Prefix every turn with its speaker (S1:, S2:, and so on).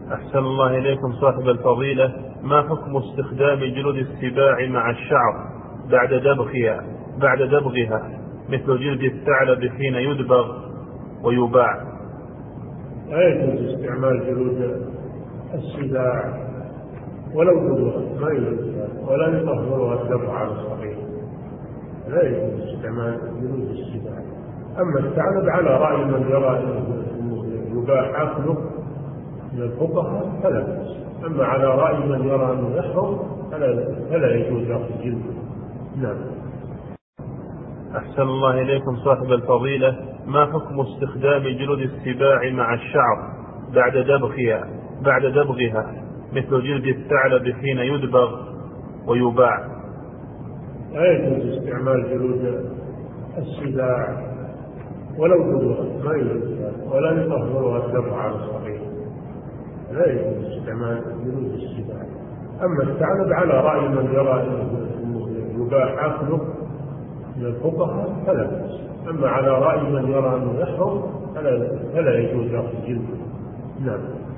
S1: أحسن الله إليكم صاحب الفضيلة، ما حكم استخدام جلود السباع مع الشعر بعد دبغها مثل جلد الثعلب حين يدبغ ويباع؟
S2: لا يجوز استعمال جلود السباع ولو دبغت، ما يجوز، ولا يطهرها الدبغ على الصغير، لا يجوز استعمال جلود السباع. أما الثعلب على رأي من يرى أنه يباح أكله من الفقهاء فلا بأس، أما على رأي من يرى أنه يحرم فلا يجوز أخذ جلده. نعم.
S1: أحسن الله إليكم صاحب الفضيلة، ما حكم استخدام جلود السباع مع الشعر بعد دبغها مثل جلد الثعلب حين يدبغ ويباع؟
S2: لا يجوز استعمال جلود السباع ولو دبغت، ما يجوز، ولا يطهرها الدبغ على الصغير، لا يجوز استعمال جلود السباع. أما الثعلب على رأي من يرى أنه يباح أكله من الفقهاء فلا بأس، أما على رأي من يرى أنه يحرم فلا يجوز أخذ جلده. نعم.